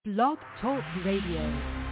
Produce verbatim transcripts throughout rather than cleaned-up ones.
Blog Talk Radio.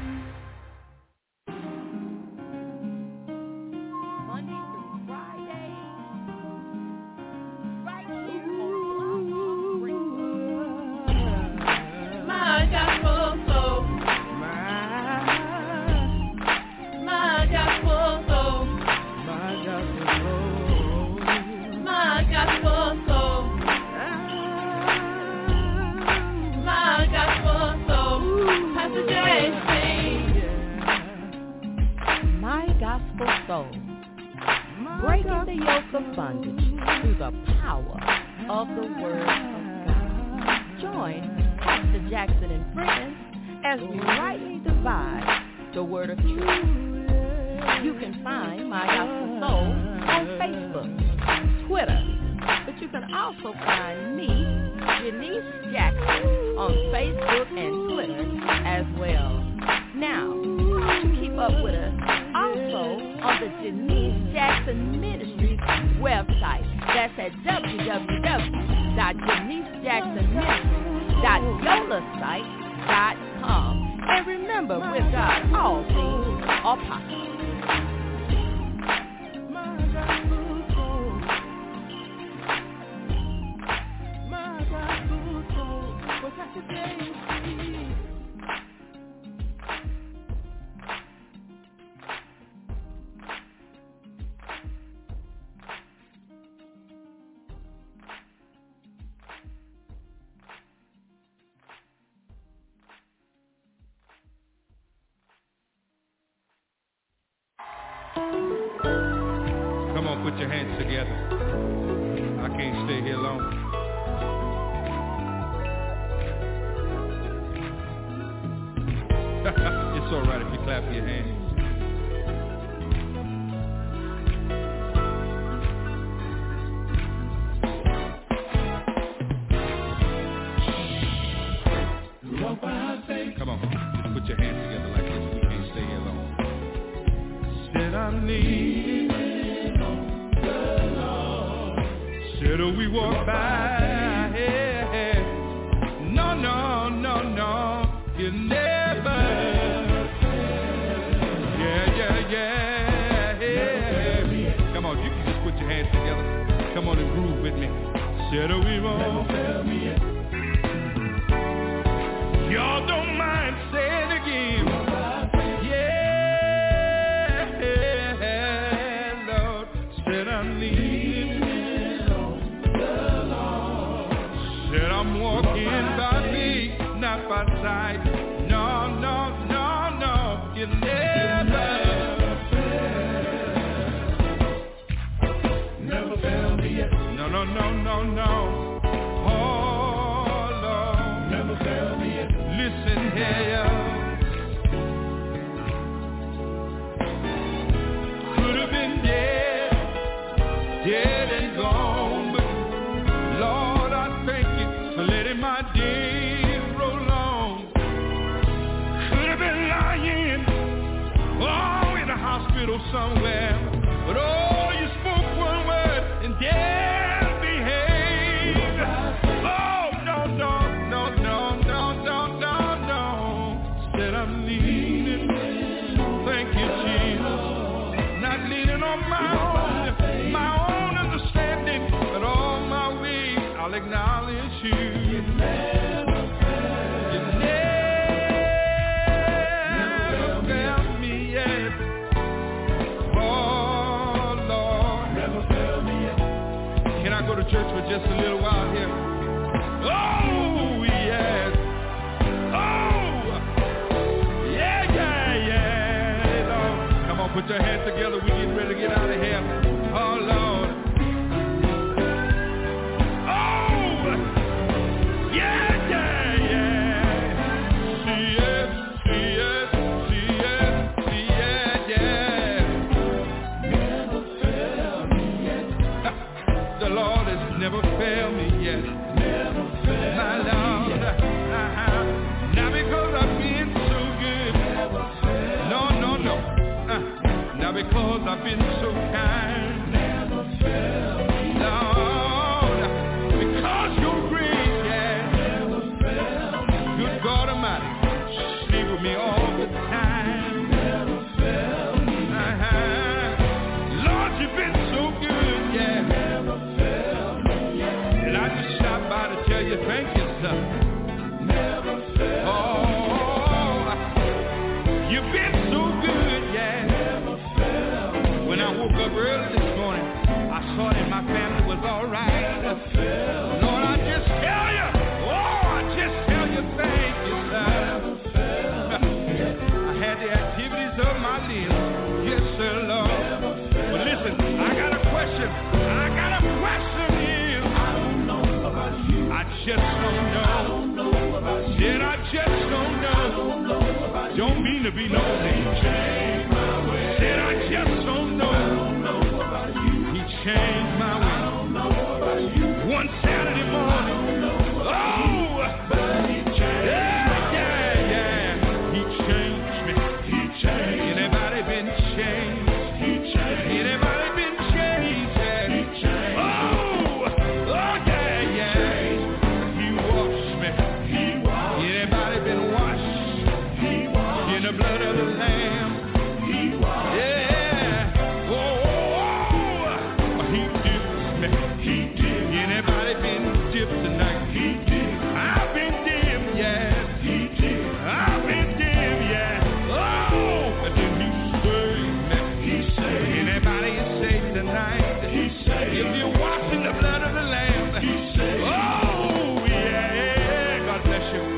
Come on, put your hands together. I can't stay here long. It's all right if you clap your hands. Come on, just put your hands together like this. We can't stay here long. Said I need the Lord. Said oh, we walk by. No, no, no, no. You never. Yeah, yeah, yeah. Come on, you can just put your hands together. Come on and groove with me. Said oh, we won't. Y'all don't mind saying again. Said I need the Lord. Said I'm walking by faith, not by sight. No, no, no, no. You never, never failed me yet. No, no, no, no, no. Oh Lord, never failed me yet. Listen here. Could have been dead. Dead and gone, but Lord, I thank you for letting my days roll on. Could have been lying, oh, in a hospital somewhere, but oh, you spoke one word and death behaved. Oh, no, no, no, no, no, no, no, no. Said I'm leaning, thank you, Jesus, not leaning on my own, my own. But all my ways I'll acknowledge you. You never failed. You never failed me yet. Oh Lord, never failed me yet. Can I go to church for just a little while here? Oh yes. Oh yeah, yeah, yeah. Lord, come on, put your hands together. We getting ready to get out of here. Oh Lord. Never failed me yet. Never failed my Lord. Uh-huh. Not because I've been so good. Never failed. No, no, no. Uh, not because I've been so kind. Never failed me. Lord, because your grace, yeah. Never failed. Good God Almighty. sleep with me all the time. Never failed me. Uh-huh. Lord, you've been so good, yeah. Never failed me, yeah. And I just stopped by to tell you thank you, son. Never failed. Oh, you've been so good, yeah. Never failed. When I woke up early this morning, I saw that my family was all right. Never failed. Lord, I just tell you, oh, I just tell you thank you, son. Never failed. I had the activities of my limbs. Yes, sir, Lord. Never failed. But listen, I got a question. I got a question here. I don't know about you. I just don't know. I don't know about you. Said I just don't know. I don't know about you. Don't mean to be nosy. Change my way. Said I just don't know. I don't know about you. He changed my way. I don't know about you. One Saturday morning. I don't know about oh, you. But he changed yeah, my yeah, way. Yeah. He changed me. He changed. Anybody been changed? He changed. Anybody been changed? Yeah. He changed. Oh, oh yeah, yeah. He washed me. He washed. Anybody been washed? He washed. In the blood of the Lamb. He washed. Yeah. Oh, oh, he dipped me. He did. Anybody been dipped tonight? He did. I've been dipped, yeah. He did. I've been dipped, yeah. Oh, but then he saved me. He saved. Anybody is saved tonight? He saved. If you're washing the blood of the Lamb, he saved. Oh, yeah. God bless you.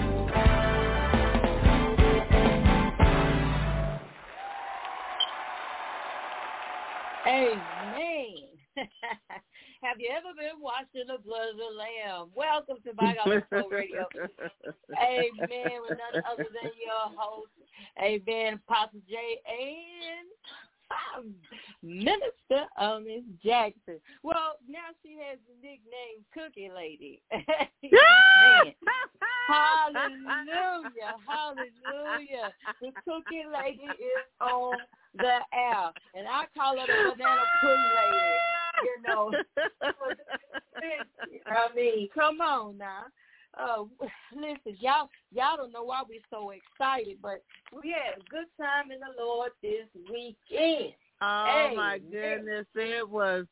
Amen. Have you ever been washed in the blood of the Lamb? Welcome to By God's Soul Radio. Amen. With none other than your host, amen, Apostle J and um, Minister um, Miss Jackson. Well, now she has the nickname Cookie Lady. Man. Hallelujah. Hallelujah. The Cookie Lady is on the air. And I call her the Banana Pudding Lady. You know. I mean, come on now. Uh, listen, y'all, y'all don't know why we're so excited, but we had a good time in the Lord this weekend. Oh, hey, my goodness. It was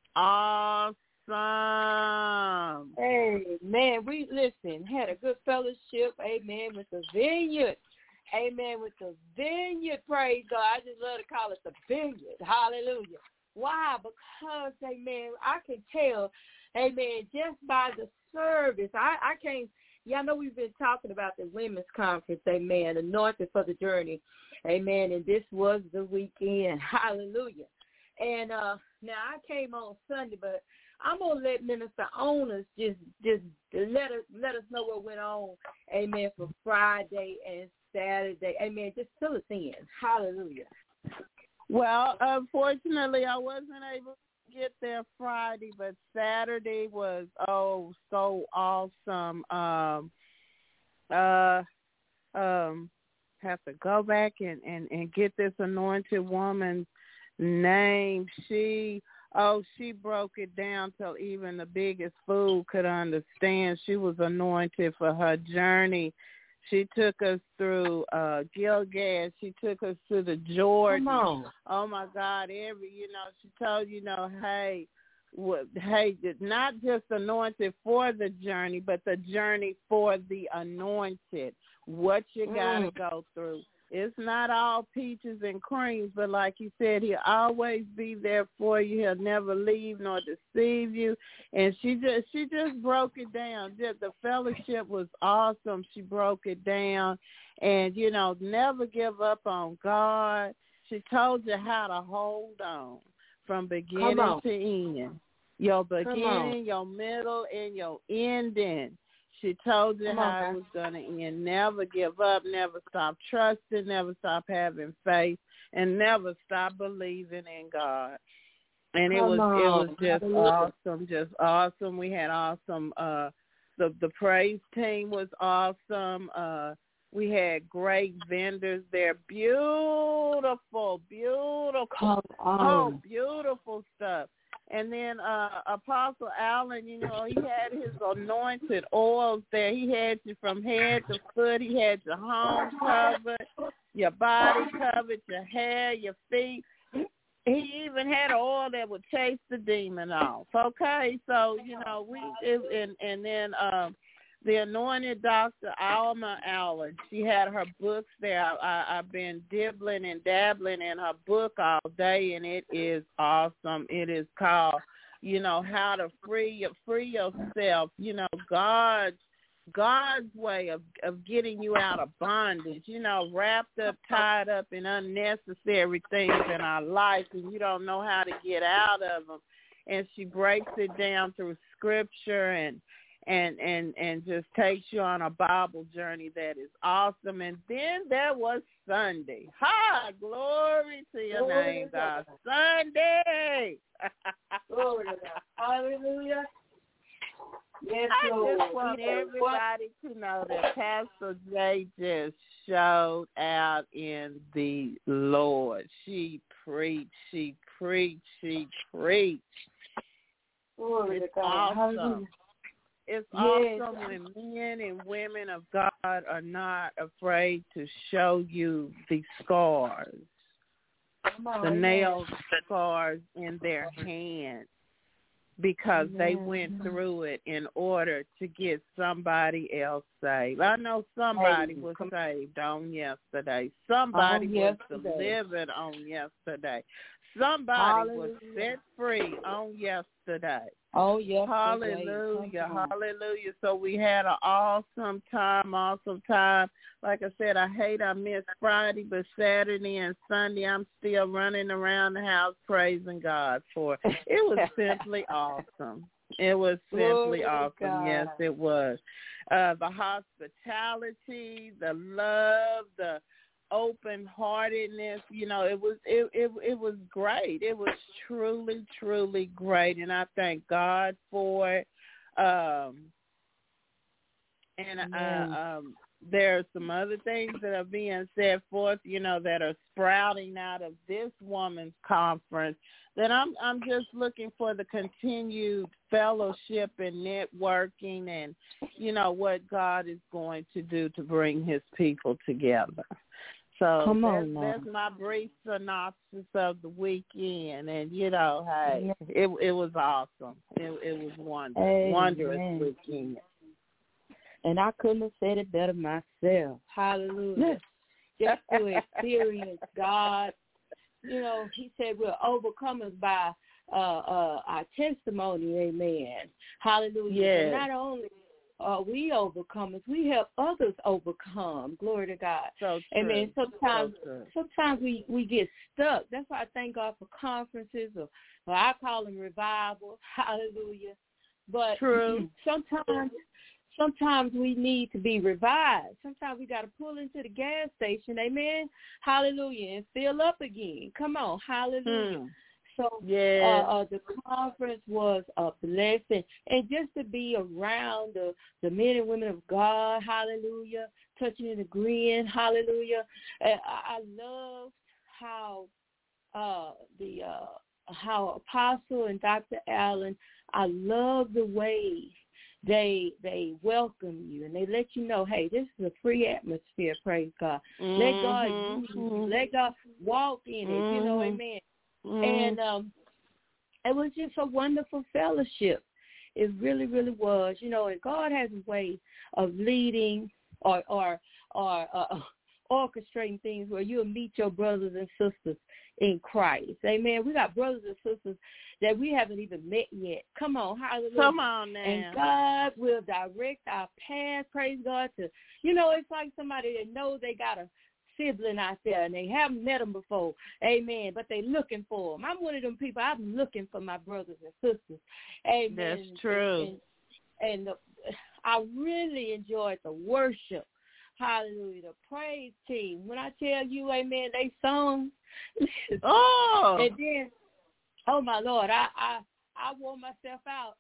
awesome. Hey, man, we, listen, had a good fellowship, amen, with the vineyard. Amen, with the vineyard, praise God. I just love to call it the vineyard. Hallelujah. Why? Because, amen, I can tell, amen, just by the service. I, I can't, y'all know we've been talking about the women's conference, amen, anointed for the journey, amen, and this was the weekend. Hallelujah. And uh, now I came on Sunday, but I'm going to let Minister Owners just just let us, let us know what went on, amen, for Friday and Saturday. Amen. Just fill us in. Hallelujah. Well, unfortunately, I wasn't able to get there Friday, but Saturday was, oh, so awesome. Um, uh, um, have to go back and, and, and get this anointed woman's name. She, oh, she broke it down till even the biggest fool could understand. She was anointed for her journey. She took us through uh, Gilgal. She took us to the Jordan. Come on. Oh, my God. Every, you know, she told, you know, hey, w- hey, not just anointed for the journey, but the journey for the anointed, what you got to mm. go through. It's not all peaches and creams, but like you said, he'll always be there for you. He'll never leave nor deceive you. And she just she just broke it down. Just, the fellowship was awesome. She broke it down. And, you know, never give up on God. She told you how to hold on from beginning to end. Your beginning, your middle, and your ending. She told you Come how on, it was going to end. Never give up, never stop trusting, never stop having faith, and never stop believing in God. And it Come was on. it was just awesome, just awesome. We had awesome. Uh, the the praise team was awesome. Uh, we had great vendors there. Beautiful, beautiful, Come on. oh, beautiful stuff. And then uh, Apostle Allen, you know, he had his anointed oils there. He had you from head to foot. He had your home covered, your body covered, your hair, your feet. He even had an oil that would chase the demon off. Okay, so, you know, we it, and, and then um, the anointed Doctor Alma Allen, she had her books there. I, I've been dibbling and dabbling in her book all day, and it is awesome. It is called, you know, How to Free Free Yourself, you know, God's God's way of, of getting you out of bondage, you know, wrapped up, tied up in unnecessary things in our life, and you don't know how to get out of them. And she breaks it down through scripture and and and and just takes you on a Bible journey that is awesome. And then there was Sunday. Ha! Glory to your glory name, God. God. Sunday. Glory to God. Hallelujah. Yes, I Lord. just want everybody to know that Pastor J just showed out in the Lord. She preached, she preached, she preached. Glory it's to God. awesome. Hallelujah. It's yes. awesome when men and women of God are not afraid to show you the scars, on, the nail scars in their hands, because Amen. They went through it in order to get somebody else saved. I know somebody was saved on yesterday. Somebody on was yesterday. delivered on yesterday. Somebody Hallelujah. Was set free on yesterday. Oh, yes. Hallelujah. Hallelujah. So we had an awesome time, awesome time. Like I said, I hate I missed Friday, but Saturday and Sunday I'm still running around the house praising God for it. It was simply awesome. It was simply Glory awesome. God. Yes, it was. Uh, the hospitality, the love, the open-heartedness, you know, it was it, it it was great. It was truly, truly great, and I thank God for it. Um, and uh, um, there are some other things that are being set forth, you know, that are sprouting out of this woman's conference. That I'm I'm just looking for the continued fellowship and networking, and you know what God is going to do to bring His people together. So Come that's, on that's my brief synopsis of the weekend, and you know, hey, it it was awesome. It it was wonderful, Amen. wondrous weekend. And I couldn't have said it better myself. Hallelujah! Just to experience God, you know, He said we're overcomers by uh, uh, our testimony. Amen. Hallelujah! Yes. And not only Uh, we overcomers, we help others overcome. Glory to God. So Amen. Sometimes, so sometimes we, we get stuck. That's why I thank God for conferences, or, or I call them revivals. Hallelujah. But True. sometimes, sometimes we need to be revived. Sometimes we got to pull into the gas station. Amen. Hallelujah, and fill up again. Come on. Hallelujah. Hmm. So yeah. uh, uh, the conference was a blessing. And just to be around the, the men and women of God, hallelujah, touching and agreeing, hallelujah. And I, I loved how uh, the uh, how Apostle and Doctor Allen, I love the way they they welcome you and they let you know, hey, this is a free atmosphere, praise God. Mm-hmm. Let God use you. Let God walk in it, mm-hmm. you know, amen. Mm. And um, it was just a wonderful fellowship. It really, really was. You know, and God has a way of leading or or, or uh, orchestrating things where you'll meet your brothers and sisters in Christ. Amen. We got brothers and sisters that we haven't even met yet. Come on, hallelujah. Come on now. And God will direct our path, praise God, to, you know, it's like somebody that knows they got a sibling out there and they haven't met them before, amen, but they looking for them. I'm one of them people. I'm looking for my brothers and sisters, amen. That's true. And, and, and the, I really enjoyed the worship, hallelujah, the praise team. When I tell you, amen, they sung. Oh, and then, oh my Lord, I I, I wore myself out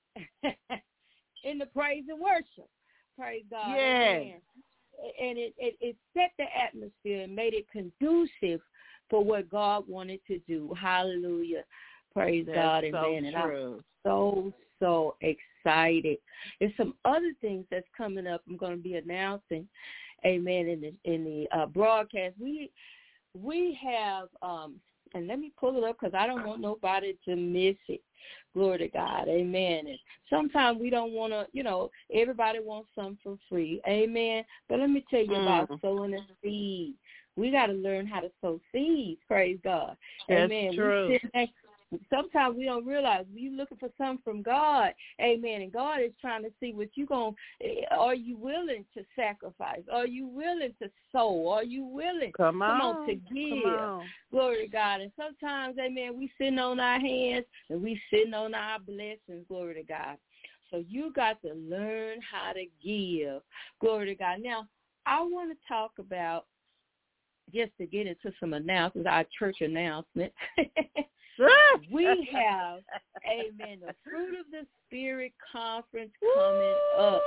in the praise and worship. Praise God. Yeah. Amen. And it, it, it set the atmosphere and made it conducive for what God wanted to do. Hallelujah. Praise That's God, so amen. And true. I'm so, so excited. There's some other things that's coming up I'm going to be announcing, amen, in the, in the uh, broadcast. We, we have, um, and let me pull it up because I don't want nobody to miss it. Glory to God. Amen. And sometimes we don't want to, you know, everybody wants something for free. Amen. But let me tell you Mm. about sowing a seed. We got to learn how to sow seeds. Praise God. That's Amen. true. We sit back, sometimes we don't realize we're looking for something from God. Amen. And God is trying to see what you going to, are you willing to sacrifice? Are you willing to sow? Are you willing Come on, come on to give? Come on. Glory to God. And sometimes, amen, we sitting on our hands and we sitting on our blessings. Glory to God. So you got to learn how to give. Glory to God. Now, I want to talk about, just to get into some announcements, our church announcement. We have, amen, the Fruit of the Spirit Conference coming up.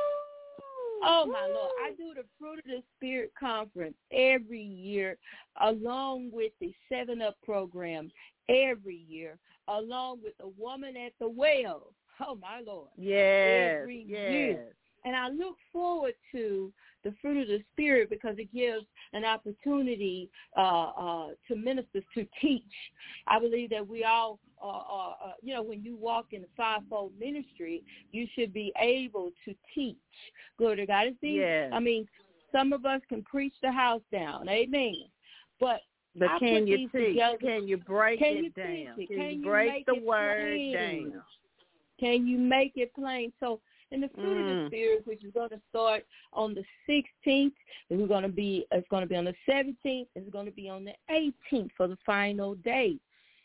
Oh, my Lord. I do the Fruit of the Spirit Conference every year, along with the seven up program every year, along with the Woman at the Well. Oh, my Lord. Yes, Every yes. year. And I look forward to the Fruit of the Spirit because it gives an opportunity uh, uh, to ministers to teach. I believe that we all are, are uh, you know, when you walk in the fivefold ministry, you should be able to teach. Glory to God. It's easy. Yes. I mean, some of us can preach the house down. Amen. But But I can put you these teach? together. Can you break Can it you down? teach it? Can, Can you you break make the it word plain? down? Can you make it plain? So in the Fruit of Mm. the Spirit, which is going to start on the sixteenth, and we're going to be, it's going to be on the seventeenth, it's going to be on the eighteenth for the final day.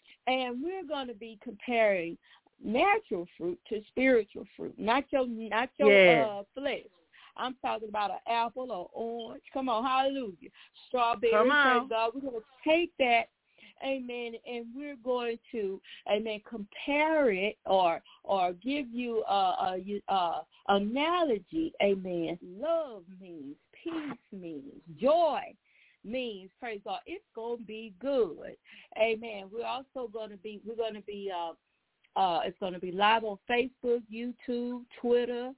And we're going to be comparing natural fruit to spiritual fruit, not your, not your Yes. uh, flesh. I'm talking about an apple or orange. Come on, hallelujah. Strawberry, Come on. praise God. We're going to take that, amen, and we're going to, amen, compare it or or give you a, a, a analogy, amen. Love means, peace means, joy means, praise God. It's going to be good, amen. We're also going to be, we're going to be, uh, uh, it's going to be live on Facebook, YouTube, Twitter.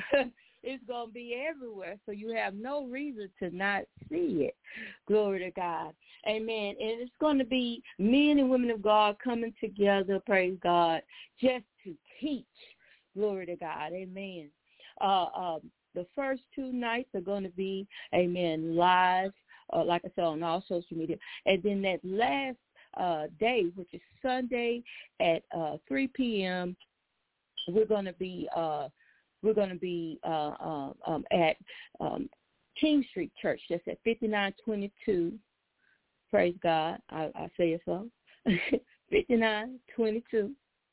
It's going to be everywhere, so you have no reason to not see it. Glory to God. Amen. And it's going to be men and women of God coming together, praise God, just to teach. Glory to God. Amen. Uh, um, the first two nights are going to be, amen, live, uh, like I said, on all social media. And then that last uh, day, which is Sunday at uh, three p.m., we're going to be uh, We're going to be uh, uh, um, at um, King Street Church. That's at fifty-nine twenty-two. Praise God. I, I say it so. fifty-nine twenty-two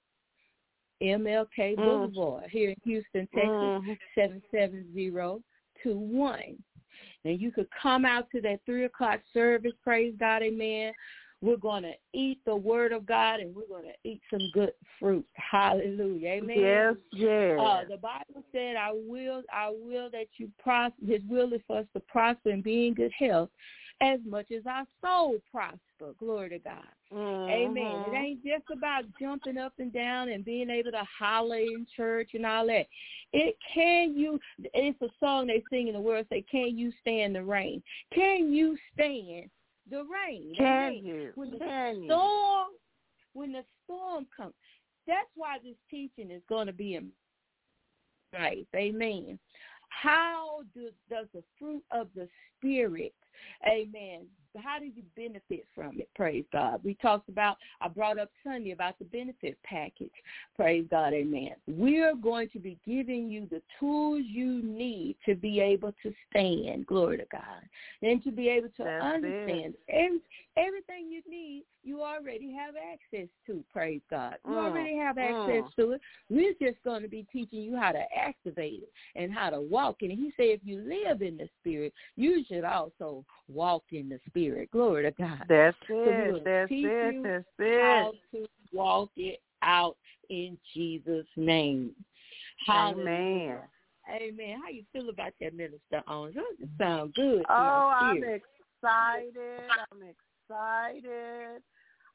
M L K Mm. Boulevard here in Houston, Texas, Mm. seven seven zero two one. And you could come out to that three o'clock service. Praise God. Amen. We're going to eat the word of God, and we're going to eat some good fruit. Hallelujah. Amen. Yes, yes. Uh, the Bible said, I will, I will that you prosper. His will is for us to prosper and be in good health as much as our soul prosper. Glory to God. Mm-hmm. Amen. It ain't just about jumping up and down and being able to holler in church and all that. It can you, it's a song they sing in the world, say, can you stand the rain? Can you stand the rain? Can Amen. you? When the Can you? storm, when the storm comes, that's why this teaching is going to be in life. Amen. How do, does the fruit of the Spirit, amen, how do you benefit from it? Praise God. We talked about, I brought up Sunday about the benefit package. Praise God, amen. We're going to be giving you the tools you need to be able to stand, glory to God, and to be able to That's understand every, everything you need, you already have access to, praise God. You Mm, already have access mm. to it. We're just going to be teaching you how to activate it and how to walk in it. He said if you live in the Spirit, you should also walk in the Spirit. Glory to God. That's So we're it. gonna That's teach it. you That's how it. to walk it out in Jesus' name. Hallelujah. Amen. Amen. How you feel about that, Minister Owens? Doesn't it sound good to Oh, my I'm spirit? excited. I'm excited.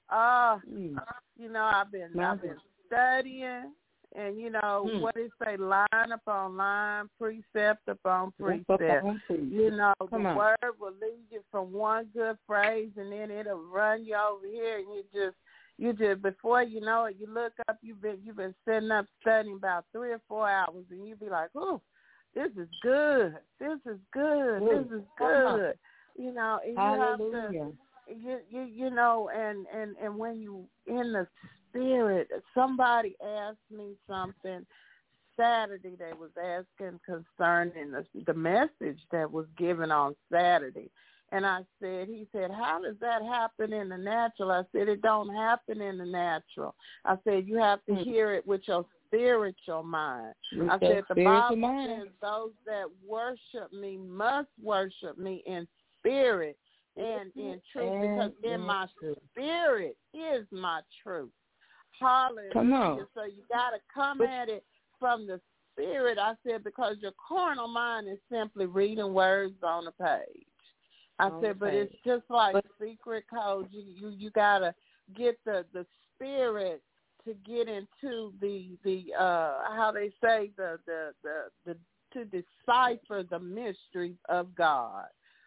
Uh, Mm. you know, I've been My I've been studying, and you know Mm. what it say, line upon line, precept upon Precept precept. upon precept. You know, Come the on. word will lead you from one good phrase, and then it'll run you over here, and you just you just before you know it, you look up, you've been you've been sitting up studying about three or four hours, and you be like, oh, this is good, this is good, Good. this is Come on. good. You know, and you Hallelujah. have to. You, you you know, and, and, and when you in the spirit, somebody asked me something Saturday. They was asking concerning the, the message that was given on Saturday, and I said, he said, how does that happen in the natural? I said, it don't happen in the natural. I said, you have to Mm-hmm. hear it with your spiritual mind. With I your said, the spiritual Bible mind. says those that worship me must worship me in spirit and in truth, because in my spirit is my truth. Hallelujah. Come on. So you got to come But, at it from the spirit. I said, because your carnal mind is simply reading words on a page. I on said, but page. it's just like But, secret codes. You you, you got to get the, the spirit to get into the, the uh, how they say, the, the, the, the to decipher the mysteries of God.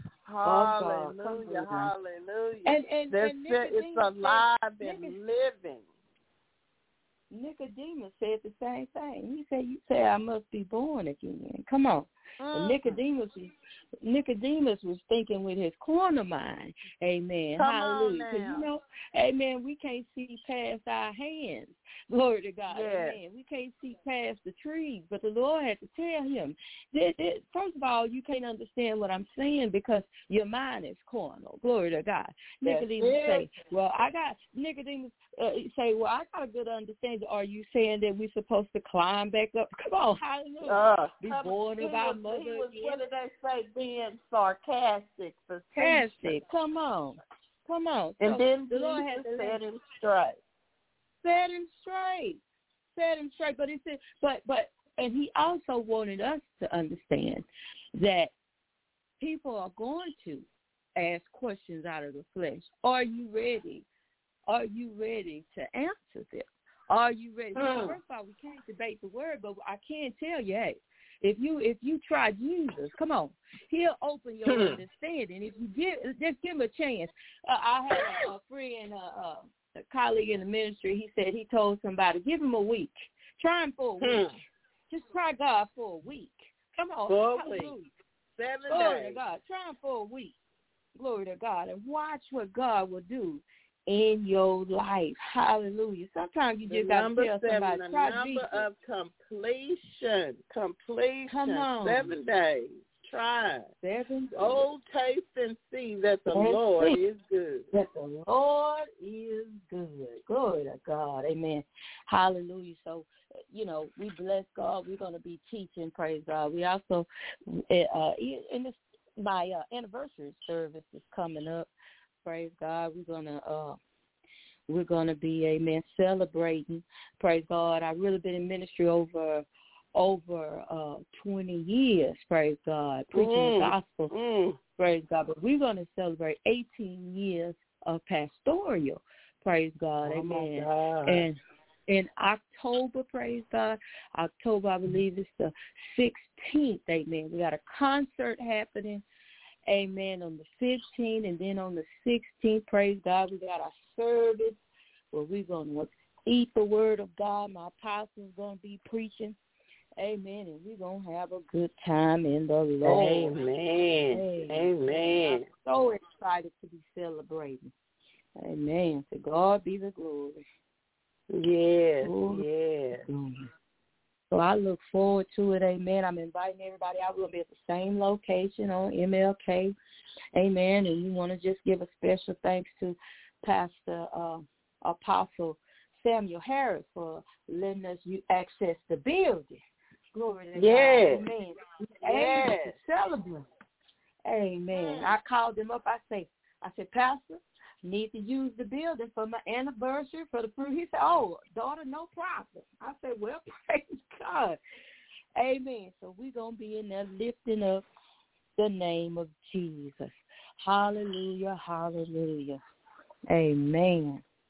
Hallelujah, hallelujah. And, and, That's and it. It's alive and Nicod- living. Nicodemus said the same thing. He said, you say I must be born again. Come on. Mm. And Nicodemus was, Nicodemus was thinking with his corner mind. Amen. Come Hallelujah. on Because, now. you know, amen, we can't see past our hands. Glory to God. Yes. Amen. We can't see past the trees. But the Lord had to tell him, that, that, first of all, you can't understand what I'm saying because your mind is carnal. Glory to God. That's Nicodemus it. say, well, I got, Nicodemus uh, say, well, I got a good understanding. Are you saying that we're supposed to climb back up? Come on. Hallelujah. Uh, Be come- born he of our was, mother he was, again. what did they say, being sarcastic, facetious. Fantastic. Come on. Come on. And So then the Lord Jesus had to set let- him straight. set him straight. Set him straight. But he said, but, but, and he also wanted us to understand that people are going to ask questions out of the flesh. Are you ready? Are you ready to answer them? Are you ready? Mm. Well, first of all, we can't debate the word, but I can tell you, hey, if you if you try Jesus, come on, he'll open your Hmm. understanding. If you give, just give him a chance. Uh, I had a, a friend, uh, uh, a colleague in the ministry. He said he told somebody, give him a week, try him for a week, Hmm. just try God for a week. Come on, For a hallelujah. week. Seven Glory days. to God. Try him for a week. Glory to God, and watch what God will do in your life. Hallelujah. Sometimes you The just got to number tell seven, somebody, the try number Jesus. of completion. Completion. Come on. Seven days. Try. Seven. Oh, taste and see that the That's Lord it. is good. That the Lord is good. Glory to God. Amen. Hallelujah. So, you know, we bless God. We're going to be teaching, praise God. We also, uh, in this, my uh, anniversary service is coming up. Praise God. We're going to, uh, we're going to be, amen, celebrating. Praise God. I've really been in ministry over over uh, twenty years, praise God, preaching Mm. the gospel, Mm. praise God. But we're going to celebrate eighteen years of pastoral, praise God, Oh, my amen. God. And in October, praise God, October, I believe it's the sixteenth, amen. We got a concert happening, amen, on the fifteenth, and then on the sixteenth, praise God, we got our service where we're going to eat the word of God. My apostle's going to be preaching. Amen. And we're going to have a good time in the Lord. Amen. Amen. I'm so excited to be celebrating. Amen. To God be the glory. Yes. Glory. Yes. Glory. So I look forward to it. Amen. I'm inviting everybody out. We'll be at the same location on M L K. Amen. And we want to just give a special thanks to Pastor uh, Apostle Samuel Harris for letting us access the building. Glory to Yes. God. Amen. Yes. Able to celebrate. Amen. I called him up. I say, I said, Pastor, need to use the building for my anniversary for the fruit. He said, oh, daughter, no problem. I said, well, praise God. Amen. So we're going to be in there lifting up the name of Jesus. Hallelujah, hallelujah. Amen.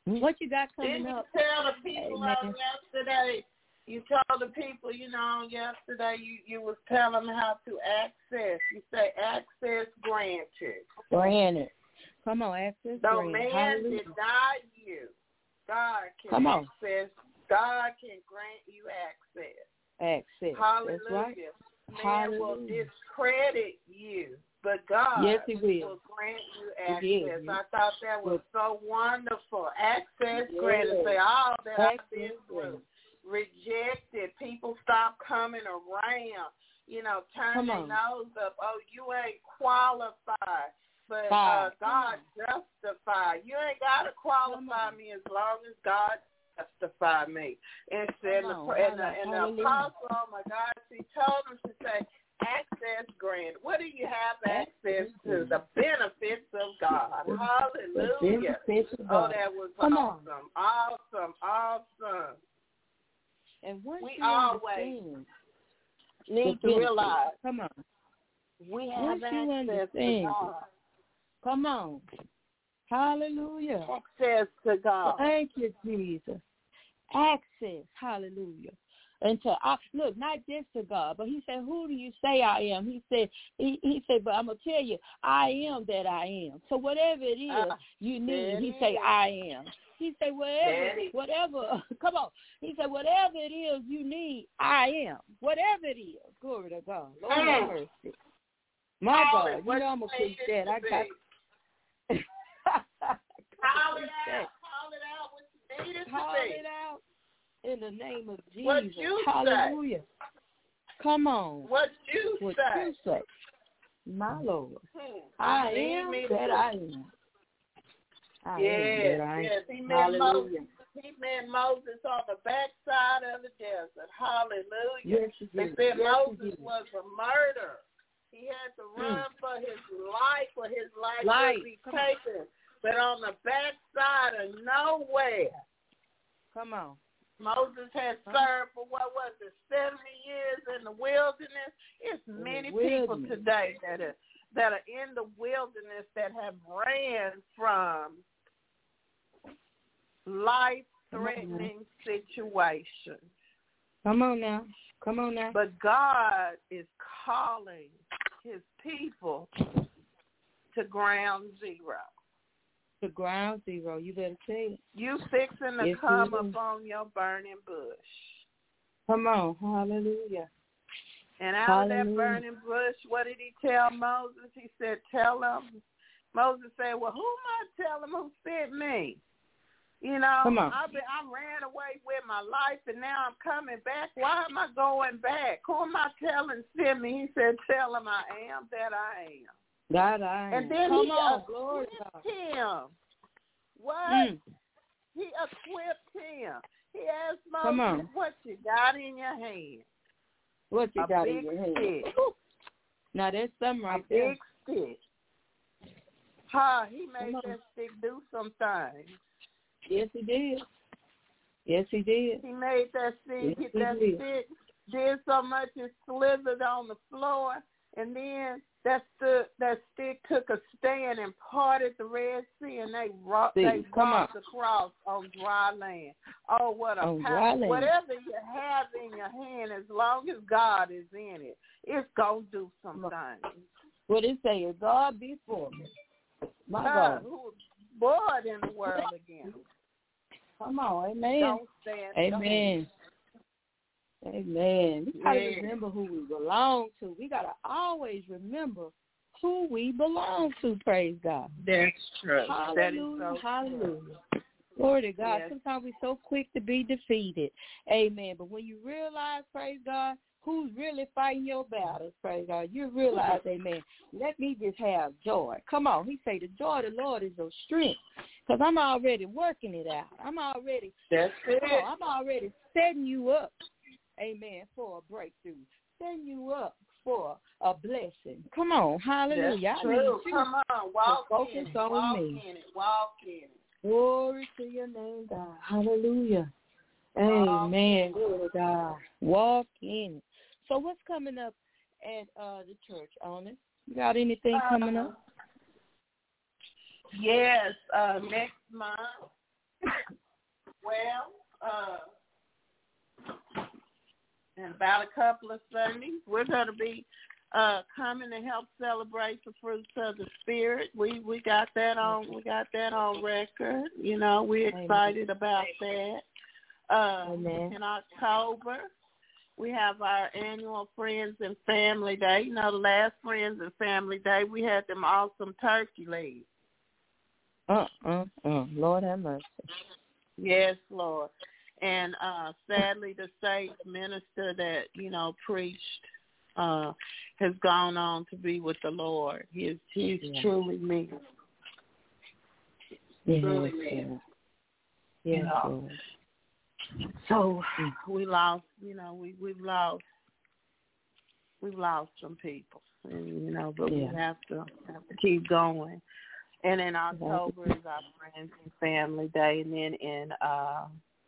What you got coming Didn't up? you tell the people Amen. on yesterday? You told the people, you know, yesterday you, you was telling them how to access. You say access granted. Granted. Come on, access No granted. man Hallelujah. deny you. God can Come on. access. God can grant you access. Access. Hallelujah. That's right. Man Hallelujah. will discredit you, but God Yes, he will. will grant you He access. will. I thought that was so wonderful. Access Yes. granted. Say all that I've Access been through. granted. Rejected. People stop coming around. You know, turn Come their on. nose up. Oh, you ain't qualified. But uh, God. God justified. You ain't got to qualify me as long as God justify me. And said, Come on. the, and the, and the Hallelujah. apostle, oh my God, she told him to say, access granted. What do you have access to? The benefits of God. Hallelujah. The benefits of Oh, God. that was Come awesome. Awesome. Awesome. And once We you always understand need the to benefits, realize come on. we Once have you access to understand, God. come on. Hallelujah. Access to God. Thank you, Jesus. Access. Hallelujah. And to uh, look, not just to God, but he said, who do you say I am? He said, he, he said, but I'm going to tell you, I am that I am. So whatever it is Uh, you need, he is. say, I am. He said, whatever, Daddy. whatever, come on. He said, whatever it is you need, I am. Whatever it is. Glory to God. Lord Mm. have mercy. My Call God, it you what know I'm going to you preach need it that. I to got be. Call it out. Call it out what you need it to Call be. it out in the name of Jesus. What you Hallelujah. say. Come on. What you What say. you say. My Lord. Hmm. I You am need me that to- I am. I Yes, am that I am. yes. He met Hallelujah. Moses. He met Moses on the backside of the desert. Hallelujah. Yes, he They did. said Yes, Moses he did. was a murderer. He had to run Mm. for his life, or his life Life. would be Come on. taken. But on the backside of nowhere, Come on. Moses had served for, what was it, seventy years in the wilderness. It's In the many people wilderness. today that are that are in the wilderness that have ran from life-threatening situations. Come on now. Come on now. But God is calling his people to ground zero. To ground zero. You better say it. You fixing to Yes, come he is. up on your burning bush. Come on. Hallelujah. And out Hallelujah. of that burning bush, what did he tell Moses? He said, tell him. Moses said, well, who am I telling who sent me? You know, Come on. I've been, I ran away with my life, and now I'm coming back. Why am I going back? Who am I telling sent me? He said, tell him I am that I am. God, I am. And then Come he on. Glory to equipped God. him. What? Mm. He equipped him. He asked Come Moses, on. what you got in your hand? What you A got big in your hand? stick. Now, that's something right A there. big stick. Ha, he made Come on. that stick do some things. Yes, he did. Yes, he did. He made that stick, Yes, get he that did. stick, did so much it slithered on the floor, and then that stood, that stick took a stand and parted the Red Sea, and they rocked, See, they come walked across on dry land. Oh, what a On power! dry land. Whatever you have in your hand, as long as God is in it, it's gonna do some things. What it say? If God be for me. My Uh, God. who bored in the world again? Come on. Amen. Don't stand. Amen. Amen. We got to Yeah. remember who we belong to. We got to always remember who we belong to, praise God. That's true. Hallelujah. That is so Hallelujah. Glory to God. Yes. Sometimes we're so quick to be defeated. Amen. But when you realize, praise God, who's really fighting your battles, praise God, you realize, amen, let me just have joy. Come on. He say the joy of the Lord is your strength, because I'm already working it out. I'm already, That's it. come on, I'm already setting you up, amen, for a breakthrough, setting you up for a blessing. Come on. Hallelujah. That's I true. need you Come on, walk to focus in it. on Walk me. in it. Walk in it. Glory to your name, God. Hallelujah. Walk Amen. Glory to God. Walk in it. So what's coming up at uh, the church, Honest? You got anything Uh, coming up? Yes, uh, next month Well, uh, in about a couple of Sundays, we're going to be uh, coming to help celebrate the fruits of the Spirit. We we got that on we got that on record. You know, we're excited Amen. About that. Uh, in October, we have our annual Friends and Family Day. You know, the last Friends and Family Day, we had them awesome turkey legs. Uh, uh, uh. Lord have mercy. Yes, Lord. And uh, sadly to say, the minister that, you know, preached uh, has gone on to be with the Lord. He's, he's yeah. truly me. Yes, truly me. Yes, you know. So we lost, you know, we, we've lost, we've lost some people, and, you know, but yeah. we have to have to keep going. And in October is our Friends and Family Day, and then in uh,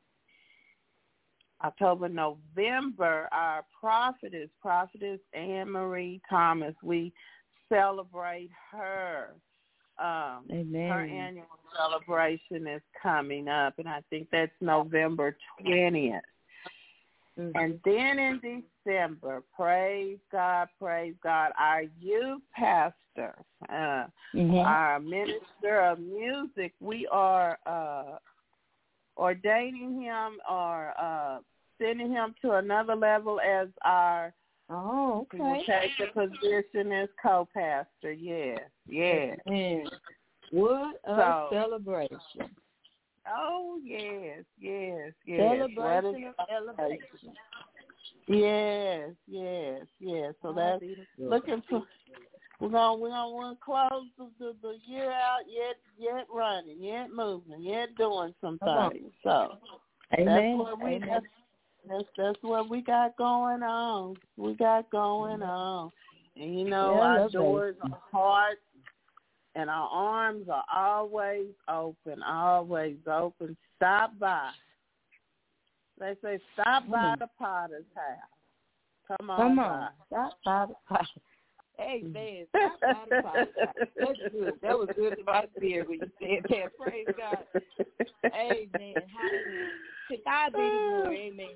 October, November, our prophetess, prophetess Anne Marie Thomas, we celebrate her. Um, Amen. Her annual celebration is coming up, and I think that's November twentieth. Mm-hmm. And then in December, praise God, praise God, our youth pastor, uh, mm-hmm. our minister of music, we are uh, ordaining him or uh, sending him to another level as our Oh, okay. He will take the position as co-pastor. Yes, yes. And what a so, celebration! Oh, yes, yes, yes. Celebration of celebration. Yes, yes, yes. So that's looking for. We're gonna we're gonna want to close the, the, the year out yet yet running, yet moving, yet doing some things. So Amen. That's what we. Amen. That's, That's that's what we got going on. We got going on, and you know yeah, our doors are hard, and our arms are always open, always open. Stop by. They say stop by mm-hmm. the Potter's house. Come on, come by. on, stop by the Potter's. Amen. Stop by the Potter's house. That's good. That was good to my spirit when you said that. Praise God. Amen. Hallelujah. To God be the glory. Amen.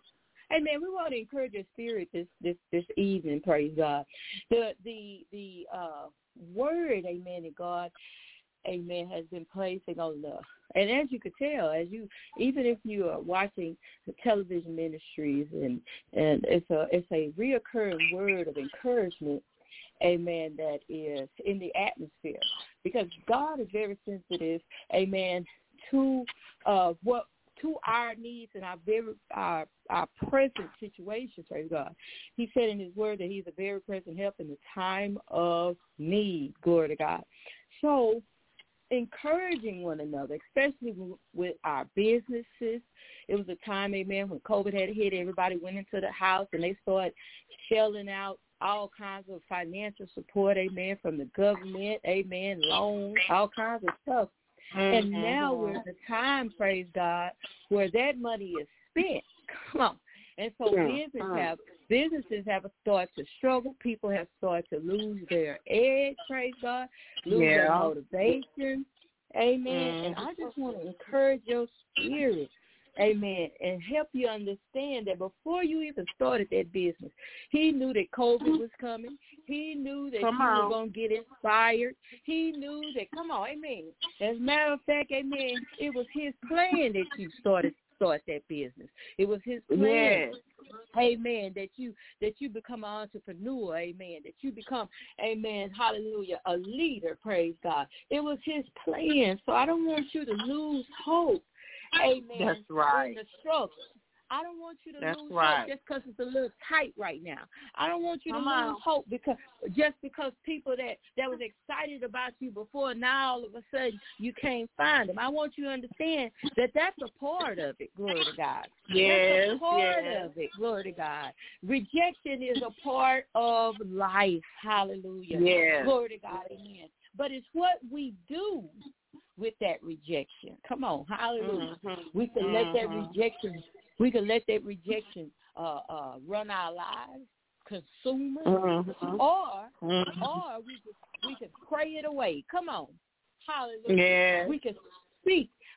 Amen. We want to encourage your spirit this, this, this evening, praise God. The the the uh, word, amen, that God, amen, has been placing on the, and as you could tell, as you, even if you are watching the television ministries, and, and it's a it's a reoccurring word of encouragement, amen, that is in the atmosphere, because God is very sensitive, amen, to uh, what to our needs and our very our our present situation, praise God. He said in his word that he's a very present help in the time of need, glory to God. So encouraging one another, especially with our businesses. It was a time, amen, when COVID had hit, everybody went into the house and they started shelling out all kinds of financial support, amen, from the government, amen, loans, all kinds of stuff. And now we're at the time, praise God, where that money is spent. Come on. And so business have, businesses have started to struggle. People have started to lose their edge, praise God, lose yeah. their motivation. Amen. Mm-hmm. And I just want to encourage your spirit, amen, and help you understand that before you even started that business, he knew that COVID was coming. He knew that come you on. were going to get inspired. He knew that, come on, amen. As a matter of fact, amen, it was his plan that you started start that business. It was his plan. Yes. Amen. That you that you become an entrepreneur, amen. That you become, amen, hallelujah, a leader, praise God. It was his plan. So I don't want you to lose hope. Amen. That's right. In the struggle. I don't want you to That's lose right. hope just because it's a little tight right now. I don't want you to Come lose on. hope because just because people that, that was excited about you before, now all of a sudden you can't find them. I want you to understand that that's a part of it, glory to God. Yes, that's a part yes. of it, glory to God. Rejection is a part of life, hallelujah. Yes. Glory to God, amen. But it's what we do with that rejection. Come on, hallelujah. Mm-hmm. We can mm-hmm. let that rejection We can let that rejection uh, uh, run our lives, consume us, mm-hmm. or mm-hmm. or we could we could pray it away. Come on, hallelujah. Yes. We can speak.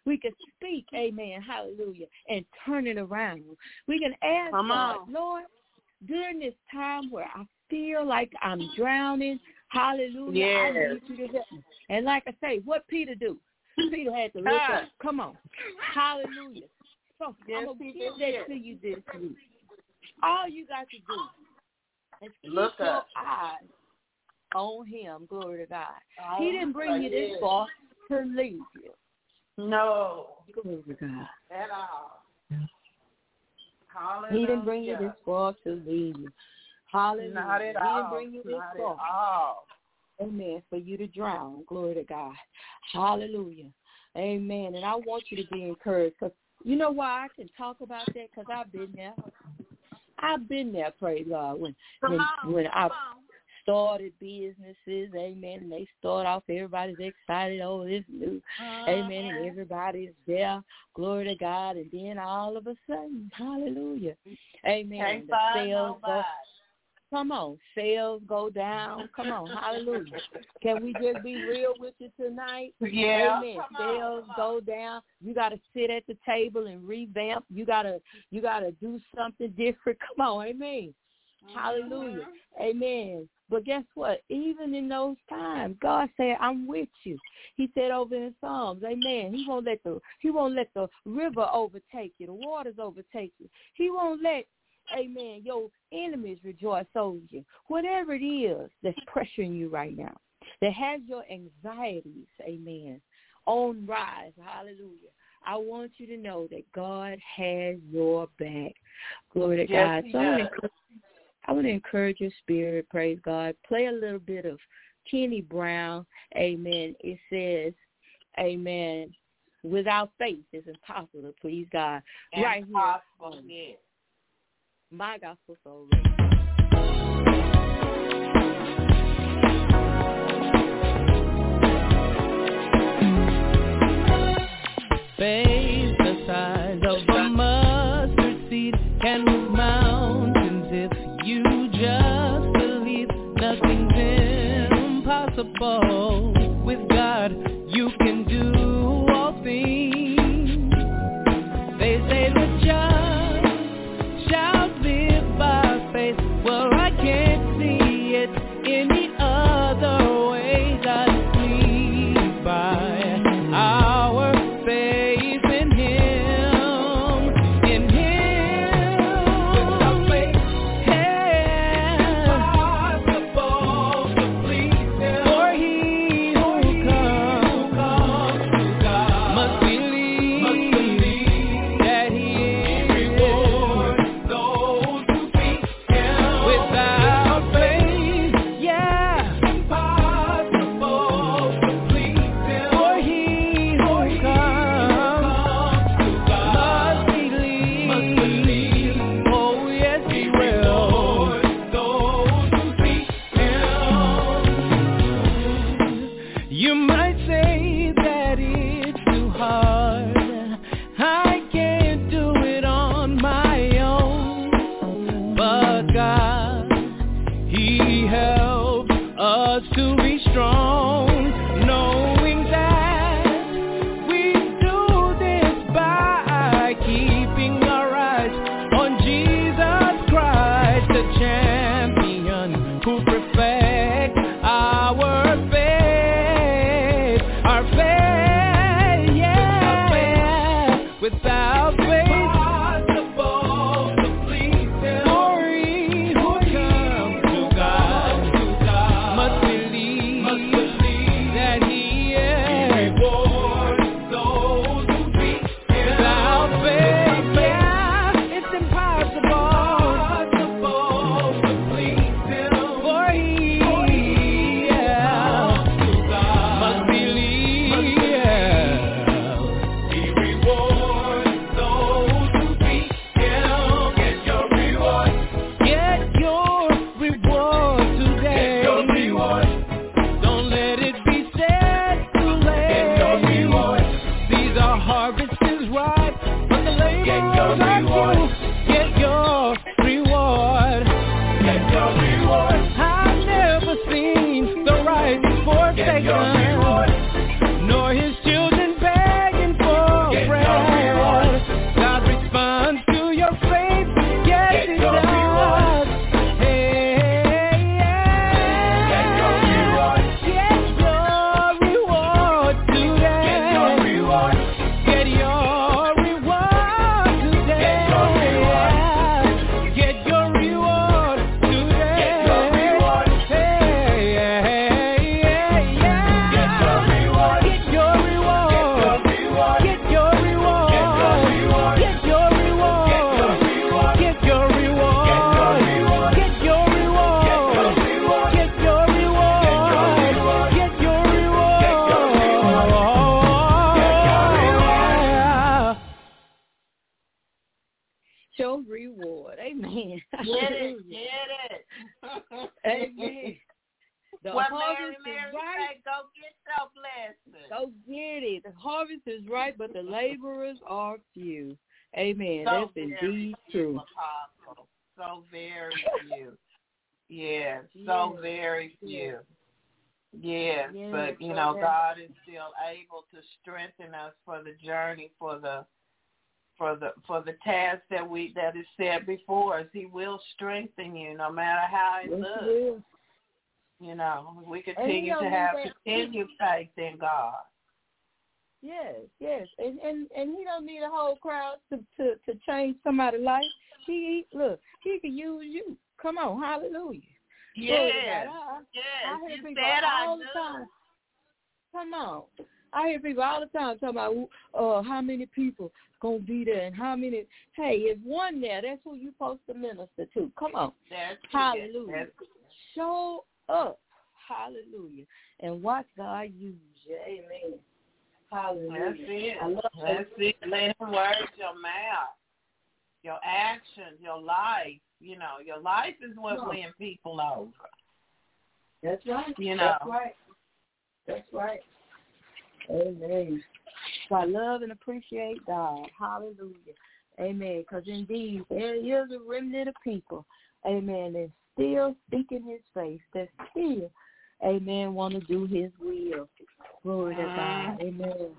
We can speak, amen, hallelujah, and turn it around. We can ask Come God, on. Lord, during this time where I feel like I'm drowning, hallelujah, Yes. I need you to help me. And like I say, what Peter do? Peter had to look up. Come on. Hallelujah. So Yes, I'm going to he give did. that to you this week. All you got to do is keep Look your up. eyes on him. Glory to God. Oh, He didn't bring you this yes. far to leave you. No, Glory to God. at all. Hallelujah. He didn't bring you this far to leave you. Hallelujah. Not at he all. didn't bring you this Not far. at all. Amen. For you to drown. Glory to God. Hallelujah. Amen. And I want you to be encouraged, because you know why I can talk about that? Because I've been there. I've been there, praise God, when Come when, on, when I come on. started businesses, amen, and they start off, everybody's excited, oh, this new, uh-huh. amen, and everybody's there, glory to God, and then all of a sudden, hallelujah, amen, Can't the sales go, come on, sales go down, come on, hallelujah. Can we just be real with you tonight? Yeah. Amen. Come Sales on, go down. You got to sit at the table and revamp. You got to you got to do something different. Come on, amen. Mm-hmm. Hallelujah. Amen. But guess what? Even in those times, God said, I'm with you. He said over in Psalms, amen. He won't let the he won't let the river overtake you, the waters overtake you. He won't let, amen, your enemies rejoice over you. Whatever it is that's pressuring you right now, that has your anxieties, amen, on rise, hallelujah. I want you to know that God has your back. Glory to yes, God. So I want, encourage, I want to encourage your spirit, praise God. Play a little bit of Kenny Brown, amen. It says, amen, without faith it's impossible to please God. Right impossible, here. Yes. My Gospel Soul Radio. Faith the size of a mustard seed can move mountains if you just believe. Nothing's impossible. With God, you can do all things. They say the just shall live by faith. Well, I can't see it any other way. God please by our faith in Him, in Him. Without faith, it's impossible to please Him. For he who comes to God must believe, must believe that He rewards those who seek Him. Without faith, yeah, impossible to please Him. For he who comes to God must believe, must believe. Oh yes, He rewards those who seek Him. You might say that it's too hard. I can't do it on my own. But God, He helps us to be strong, knowing that we do this by keeping our eyes on Jesus Christ, the champion who perfects our faith, our faith, yeah. Without faith, impossible to please Him. For he who comes to God must believe, must believe that He is. He rewards those who seek Him. Without faith, yeah, it's impossible, impossible to please Him. For he, yeah, must believe, must believe. He rewards no reward. Amen. Get it, get it. Amen. The what harvest Mary, Mary is right. Say, go get your blessing. Go get it. The harvest is right, but the laborers are few. Amen. So That's very indeed few, true. Apostle. So very few. Yes, so Yes. very few. Yes, Yes, but you so know, that- God is still able to strengthen us for the journey, for the for the for the task that we that is set before us. He will strengthen you, no matter how it Yes, looks. he will. You know, we And continue he to don't have need that- continued faith in God. Yes, yes, and and and he don't need a whole crowd to to to change somebody's life. He look, he can use you. Come on, hallelujah. Glory to Yes, God. I, yes. I hear You people said all I the do. time. Come on, I hear people all the time talking about uh how many people gonna be there and how many. Hey, if one there, that's who you supposed to minister to. Come on, That's hallelujah. It. That's Show up, hallelujah, and watch God use you. Amen. Hallelujah. That's it. I love That's it. Let him words your mouth, your actions, your life. You know, your life is what No. wins people over. That's right. You know. That's right. That's right. Amen. So I love and appreciate God. Hallelujah. Amen. Because indeed, there is a remnant of people, amen, that's still seeking his face, that still, amen, want to do his will. Glory to God. Amen.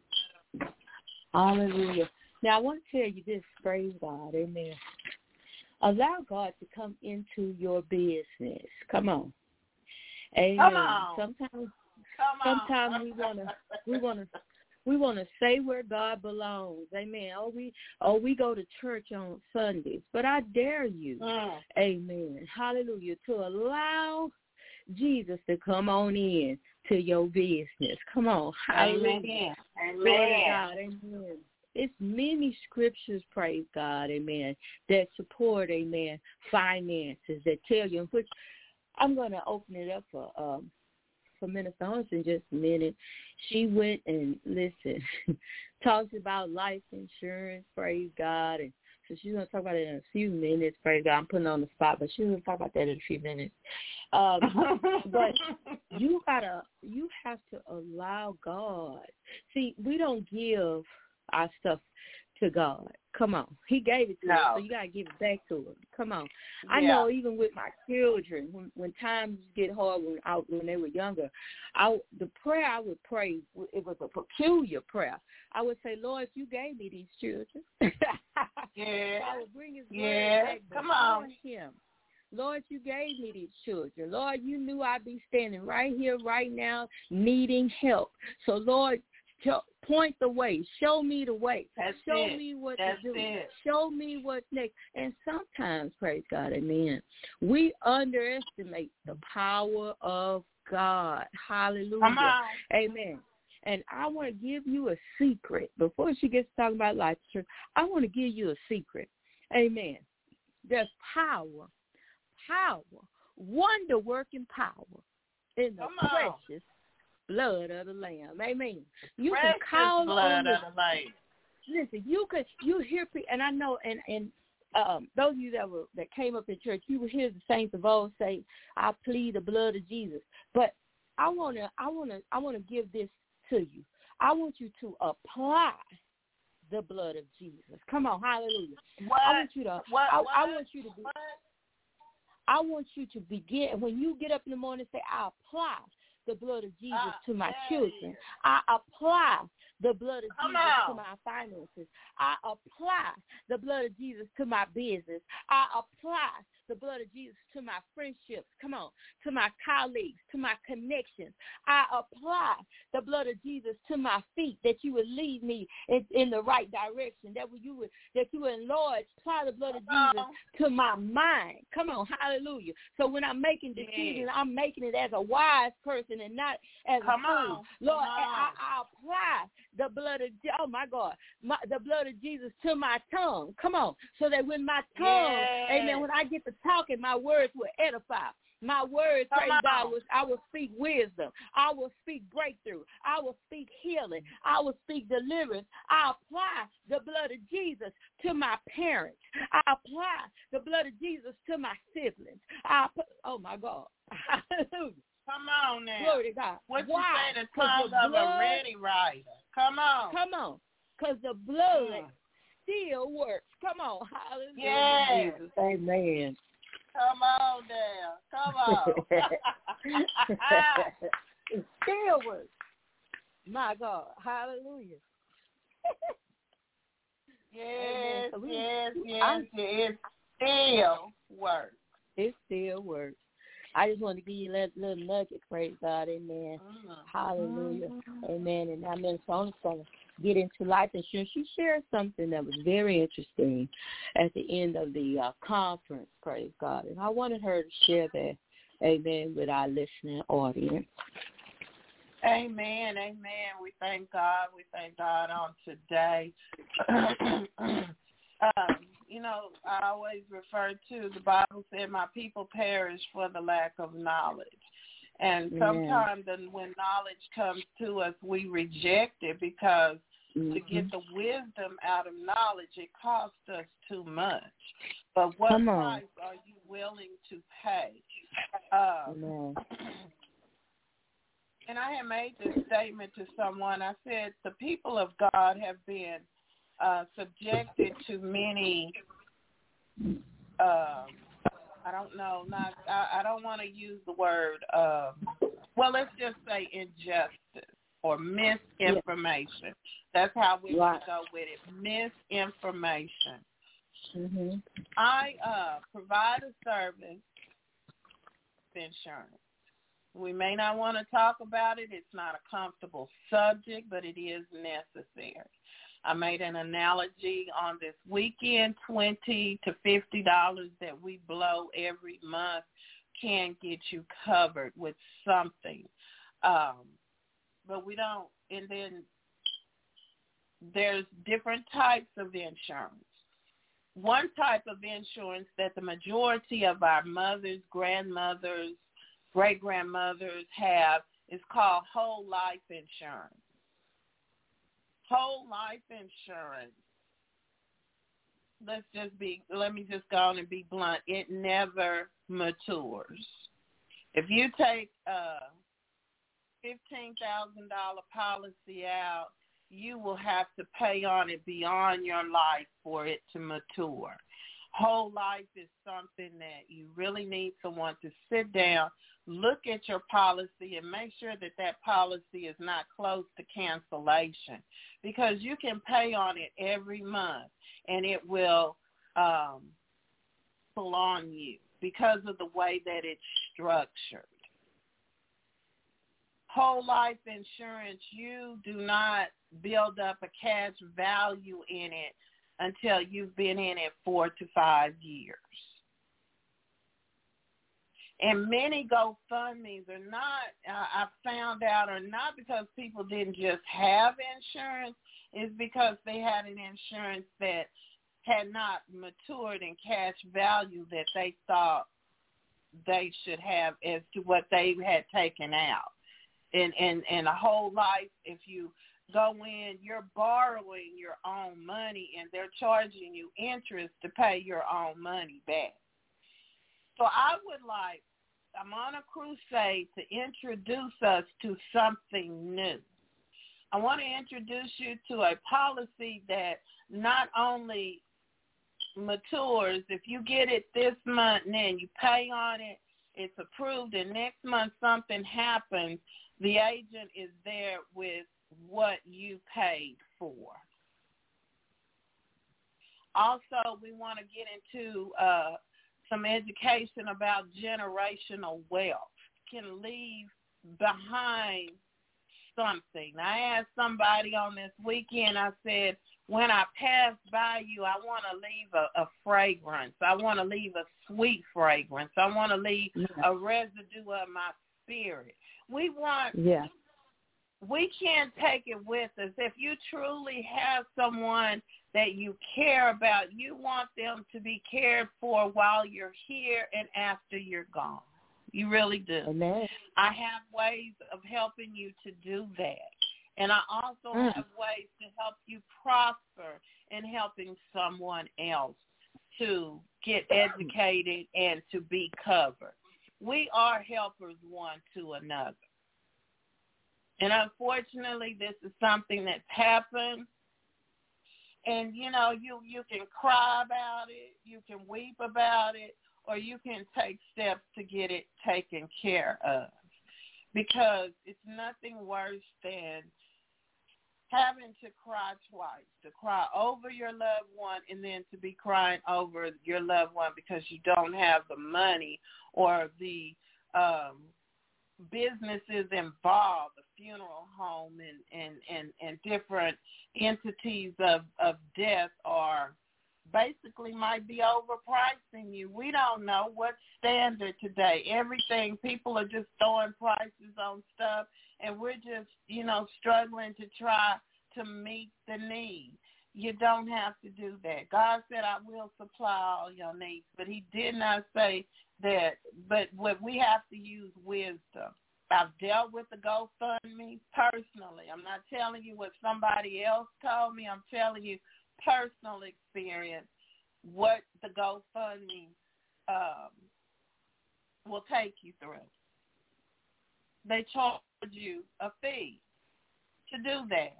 Hallelujah. Now, I want to tell you this, praise God. Amen. Allow God to come into your business. Come on. Amen. Come on. Sometimes, Come on. sometimes we wanna, we wanna, we wanna say where God belongs. Amen. Oh, we, oh, we go to church on Sundays, but I dare you, Mm. amen, hallelujah, to allow Jesus to come on in to your business. Come on, hallelujah. Amen. Glory to Amen. God, amen. It's many scriptures, praise God, amen, that support, amen, finances, that tell you, which I'm going to open it up for um, for Minister Holmes in just a minute. She went and, listen, talks about life insurance, praise God, and so she's going to talk about it in a few minutes, praise God. I'm putting her on the spot, but she's going to talk about that in a few minutes. Um, but you gotta, you have to allow God. See, we don't give our stuff to God. Come on. He gave it to No. us, so you got to give it back to him. Come on. I Yeah. know even with my children, when, when times get hard when, I, when they were younger, I, the prayer I would pray, it was a peculiar prayer. I would say, Lord, if you gave me these children, Yeah. I would bring his Yeah. word back Come before on. him. Lord, you gave me these children. Lord, you knew I'd be standing right here, right now, needing help. So, Lord, tell, point the way. Show me the way. That's Show it. me what That's to do. it. Show me what's next. And sometimes, praise God, amen, we underestimate the power of God. Hallelujah. Come on. Amen. And I want to give you a secret. Before she gets talking about life, I want to give you a secret. Amen. There's power. Power, wonder-working power in the Come on. precious blood of the Lamb. Amen. You Precious can call blood on of the, the Lamb. listen, you could, you hear people, and I know, and, and um, those of you that were, that came up in church, you would hear the saints of old say, I plead the blood of Jesus. But I want to, I want to, I want to give this to you. I want you to apply the blood of Jesus. Come on, hallelujah. What? I want you to, What? I, What? I want you to be, What? I want you to begin, when you get up in the morning, say, I apply the blood of Jesus Ah, to my yes. children. I apply the blood of Come Jesus on. to my finances. I apply the blood of Jesus to my business. I apply the blood of Jesus to my friendships. Come on. To my colleagues, to my connections. I apply the blood of Jesus to my feet, that you would lead me in, in the right direction, that you would, that you would enlarge, apply the blood of Jesus to my mind. Come on, hallelujah. So when I'm making decisions, Yes. I'm making it as a wise person and not as Come a fool. on. Lord, Come I, on. I apply the blood of, oh my God, my, the blood of Jesus to my tongue. Come on. So that when my tongue, Yes. amen, when I get to talking, my words will edify. My words, Come praise on. God, was I will speak wisdom. I will speak breakthrough. I will speak healing. I will speak deliverance. I apply the blood of Jesus to my parents. I apply the blood of Jesus to my siblings. I put, oh, my God. Hallelujah. Come on now. Glory to God. What you Why? say, the 'Cause tongue the of blood, a ready writer. Come on. Come on. Because the blood Mm. still works. Come on. Hallelujah. Yes. Jesus. Amen. Come on now. Come on. It still works. My God. Hallelujah. yes, So we- yes, yes, I'm- it still works. It still works. I just want to give you a little, little nugget. Praise God. Amen. Mm-hmm. Hallelujah. Mm-hmm. Amen. And now Minister Sonia's going to get into life insurance. She shared something that was very interesting at the end of the uh, conference. Praise God. And I wanted her to share that, amen, with our listening audience. Amen, amen. We thank God. We thank God on today. um, you know, I always refer to the Bible said, my people perish for the lack of knowledge. And sometimes yeah. when knowledge comes to us, we reject it because mm-hmm. to get the wisdom out of knowledge, it costs us too much. But what price are you willing to pay? Um, and I had made this statement to someone. I said, the people of God have been uh, subjected to many, uh, I don't know, not. I, I don't want to use the word, uh, well, let's just say injustice or misinformation. Yeah. That's how we right. would go with it, misinformation. Mm-hmm. I uh, provide a service of insurance. We may not want to talk about it. It's not a comfortable subject, but it is necessary. I made an analogy on this weekend, twenty to fifty dollars that we blow every month can get you covered with something. Um, but we don't, and then there's different types of insurance. One type of insurance that the majority of our mothers, grandmothers, great-grandmothers have is called whole life insurance. Whole life insurance, let's just be, let me just go on and be blunt, it never matures. If you take a fifteen thousand dollars policy out, you will have to pay on it beyond your life for it to mature. Whole life is something that you really need someone to sit down, look at your policy, and make sure that that policy is not close to cancellation, because you can pay on it every month and it will um, pull on you because of the way that it's structured. Whole life insurance, you do not build up a cash value in it until you've been in it four to five years. And many GoFundMes are not, uh, I found out, are not because people didn't just have insurance. It's because they had an insurance that had not matured in cash value that they thought they should have as to what they had taken out. And, and, and a whole life, if you go in, you're borrowing your own money and they're charging you interest to pay your own money back. So I would like, I'm on a crusade to introduce us to something new. I want to introduce you to a policy that not only matures, if you get it this month and then you pay on it, it's approved, and next month something happens, the agent is there with what you paid for. Also, we want to get into uh, some education about generational wealth. Can leave behind something. I asked somebody on this weekend, I said, when I pass by you, I want to leave a, a fragrance. I want to leave a sweet fragrance. I want to leave yeah. a residue of my spirit. We want, yeah. we can't take it with us. If you truly have someone that you care about, you want them to be cared for while you're here and after you're gone. You really do. Amen. I have ways of helping you to do that. And I also Mm. have ways to help you prosper in helping someone else to get educated and to be covered. We are helpers one to another. And unfortunately, this is something that's happened. And, you know, you, you can cry about it, you can weep about it, or you can take steps to get it taken care of. Because it's nothing worse than having to cry twice, to cry over your loved one and then to be crying over your loved one because you don't have the money or the um, businesses involved, the funeral home and, and, and, and different entities of, of death are basically might be overpricing you. We don't know what's standard today. Everything, people are just throwing prices on stuff, and we're just, you know, struggling to try to meet the need. You don't have to do that. God said, I will supply all your needs, but he did not say that, but what we have to use wisdom. I've dealt with the GoFundMe personally. I'm not telling you what somebody else told me. I'm telling you personal experience, what the GoFundMe um, will take you through. They charge you a fee to do that.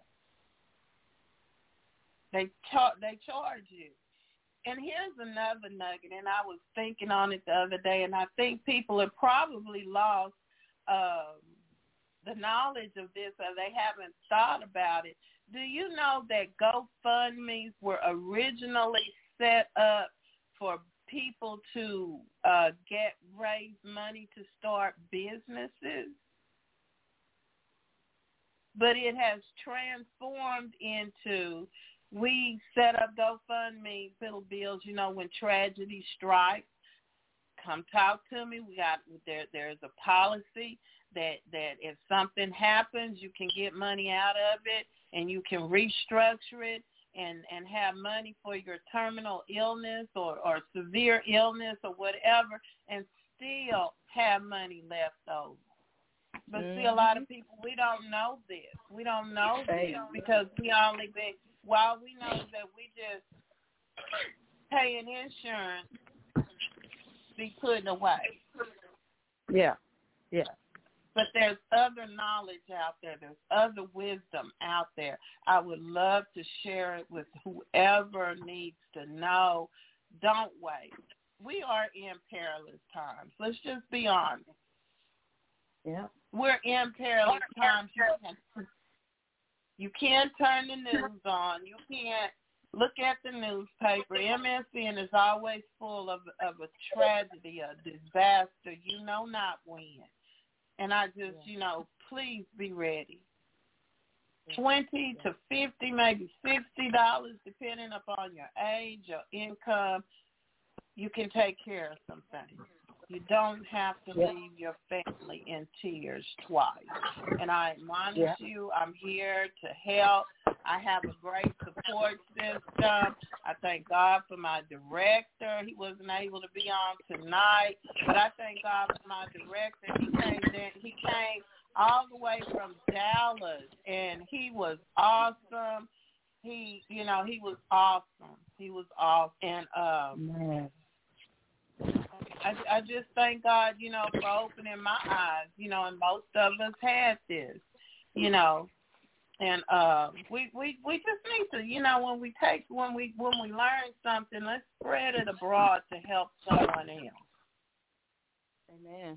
They char- they charge you. And here's another nugget, and I was thinking on it the other day, and I think people have probably lost um, the knowledge of this, or they haven't thought about it. Do you know that GoFundMes were originally set up for people to uh, get raise money to start businesses? But it has transformed into, we set up GoFundMe, little bills, you know, when tragedy strikes, come talk to me. We got there. There's a policy that, that if something happens, you can get money out of it, and you can restructure it and, and have money for your terminal illness or, or severe illness or whatever, and still have money left over. But mm-hmm. see, a lot of people, we don't know this. We don't know this because we only been, while we know that we just paying insurance, be putting away. Yeah, yeah. But there's other knowledge out there. There's other wisdom out there. I would love to share it with whoever needs to know. Don't wait. We are in perilous times. Let's just be honest. Yeah. We're in perilous times. You can't, you can't turn the news on. You can't look at the newspaper. M S N is always full of, of a tragedy, a disaster. You know not when. And I just, yeah. you know, please be ready. Twenty to fifty, maybe sixty dollars, depending upon your age, your income. You can take care of some things. You don't have to yeah. leave your family in tears twice. And I admonish yeah. you, I'm here to help. I have a great support system. I thank God for my director. He wasn't able to be on tonight, but I thank God for my director. He came in, he came all the way from Dallas, and he was awesome. He, you know, he was awesome. He was awesome. And um, Man. I, I just thank God, you know, for opening my eyes, you know, and most of us had this, you know, and uh, we, we we just need to, you know, when we take, when we when we learn something, let's spread it abroad to help someone else. Amen.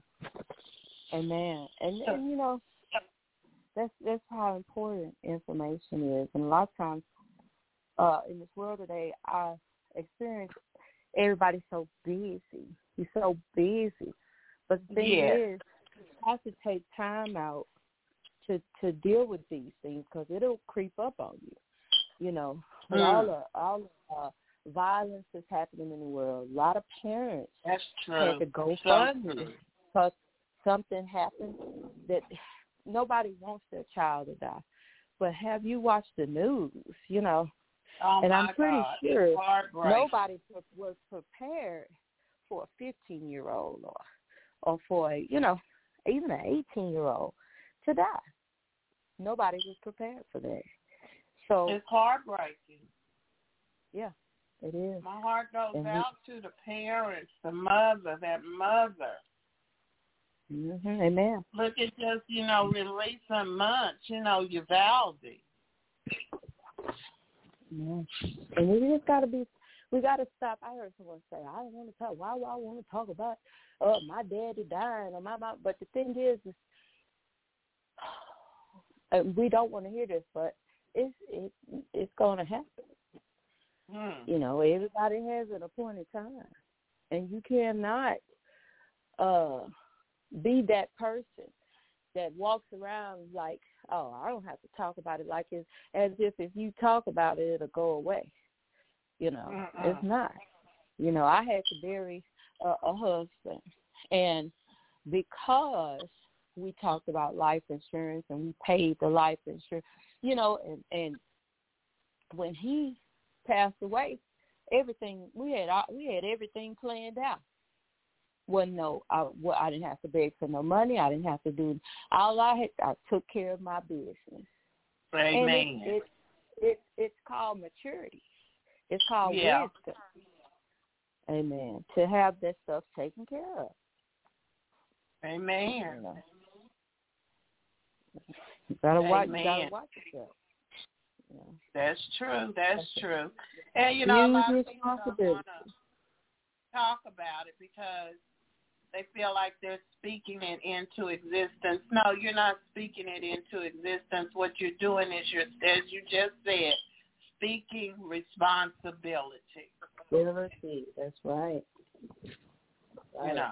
Amen. And, and you know, that's that's how important information is. And a lot of times uh, in this world today, I experience everybody's so busy. You're so busy. But the thing yeah. is, you have to take time out to, to deal with these things because it'll creep up on you. You know, mm. all the all the uh, violence that's happening in the world. A lot of parents that's true. had to go fund it because something happened that nobody wants their child to die. But have you watched the news? You know, oh and I'm pretty God. sure nobody was prepared for a fifteen-year-old or or for a, you know, even an eighteen-year-old to die. Nobody was prepared for that. So it's heartbreaking. Yeah, it is. My heart goes and out we, to the parents, the mother, that mother. Mm-hmm, amen. Look at just, you know, releasing months, you know, Uvalde. Yeah. And we just got to be, we got to stop. I heard someone say, I don't want to talk, why do I want to talk about, uh, my daddy dying or my mom? But the thing is, is uh, we don't want to hear this, but it's, it, it's going to happen. Hmm. You know, everybody has an appointed time. And you cannot uh, be that person that walks around like, oh, I don't have to talk about it, like it's as if if you talk about it, it'll go away. You know, uh-uh. It's not. You know, I had to bury a, a husband, and because we talked about life insurance and we paid the life insurance, you know, and, and when he passed away, everything we had, we had everything planned out. Wasn't no, I, well, I didn't have to beg for no money. I didn't have to do all I had. I took care of my business. Amen. And it, it, it, it's called maturity. It's called yeah. wisdom. Amen. To have that stuff taken care of. Amen. You know. You gotta watch. You gotta watch yourself. Yeah. That's true. That's true. And you know, a lot of people don't want to talk about it because they feel like they're speaking it into existence. No, you're not speaking it into existence. What you're doing is you're, as you just said, speaking responsibility. Responsibility. That's right. right. You know.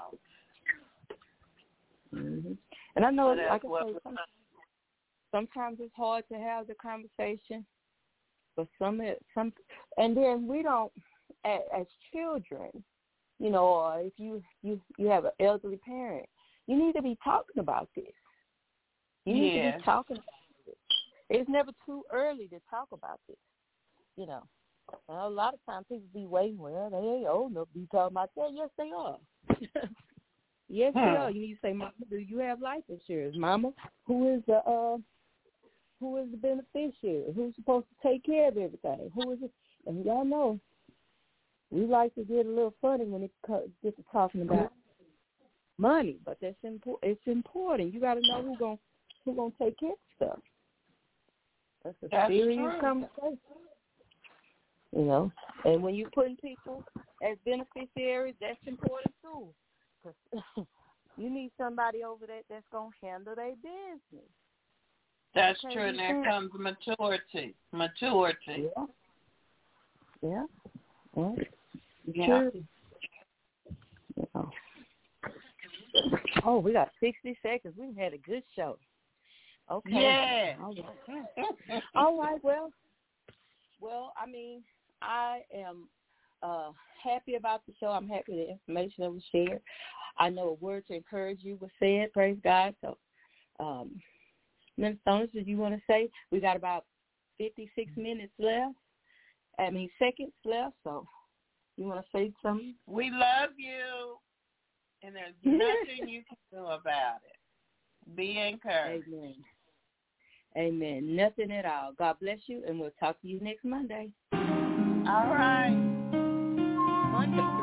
Mm-hmm. And I know, so like I say, sometimes, sometimes it's hard to have the conversation, but some, some, and then we don't, as, as children, you know, or if you, you, you have an elderly parent, you need to be talking about this. You need yeah. to be talking about this. It's never too early to talk about this, you know. And a lot of times people be waiting, well, they ain't old enough to be talking about that. Yes, they are. yes, hmm. they are. You need to say, Mama, do you have life insurance? Mama, who is the uh, who is the beneficiary? Who's supposed to take care of everything? Who is it? And y'all know, we like to get a little funny when it gets to talking about money, but that's important. It's important. You got to know who's gonna who gonna take care of stuff. That's a that's serious true. conversation. You know, and when you're putting people as beneficiaries, that's important too. Cause you need somebody over there that's gonna handle their business. That's okay, true. And there comes maturity. Maturity. Yeah. Yeah. Yeah. Yeah. yeah. Oh, we got sixty seconds. We've had a good show. Okay. Yeah. All right. All right. Well, well, I mean, I am uh, happy about the show. I'm happy with the information that was shared. I know a word to encourage you was said. Praise God. So, um, Mister Stones, did you want to say? We got about fifty-six minutes left. I mean, seconds left. So, you want to say something? We love you, and there's nothing you can do about it. Be encouraged. Amen. Amen. Nothing at all. God bless you, and we'll talk to you next Monday. All right. Wonderful.